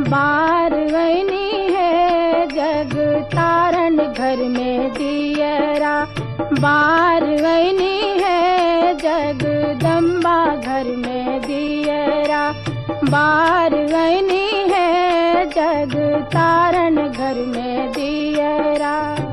बार गईनी है जग तारण घर में दियरा। बार गईनी है जगदम्बा घर में दियरा। बार गईनी है जग तारण घर में दियरा।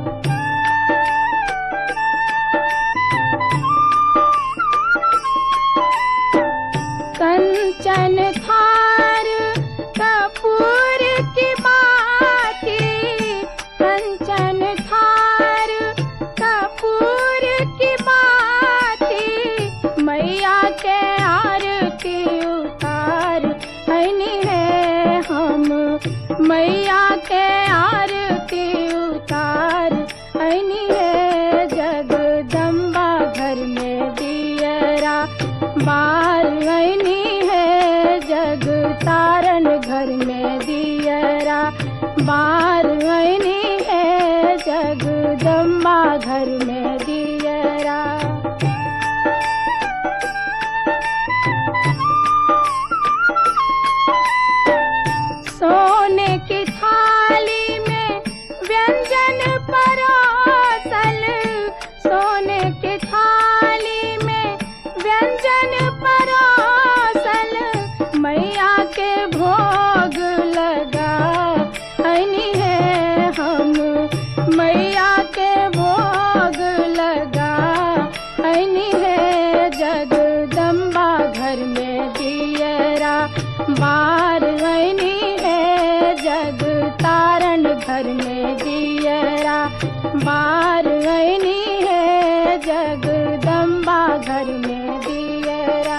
कंचन थार कपूर की बाती। कंचन थार कपूर की बाती। मैया के आरती उतार हईनी है हम। मैया के आरती उतार हईनी है जगदम्बा घर में दियरा। बार गईनी है जग तारण घर में दियरा। बार गईनी है जगदम्बा घर में दियरा। सोने की थाली में व्यंजन परोसल। सोने की थाली में व्यंजन परोसल। मैया के भोग लगा हईनी है हम। मैया के भोग लगा हईनी है जगदम्बा घर में दियरा। बार गईनी है जग तारण घर में दियरा। बार गईनी है जगदम्बा घर में दियरा।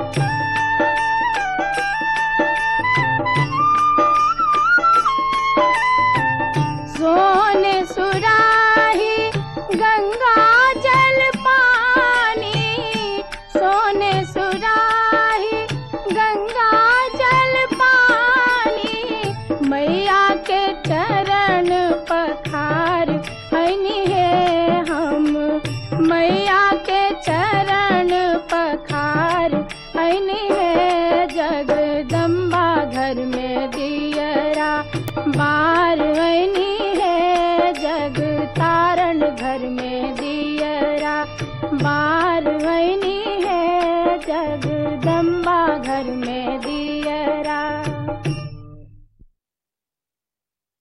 सोने सुराही गंगा जल पानी। सोने सुराही गंगा जल पानी। मैया के चरण पखार हईनी है हम। मैया के चरण पखार हईनी है जगदम्बा घर में दियरा। बार गईनी है जग तारण घर में दियरा। बार गईनी है जगदम्बा घर में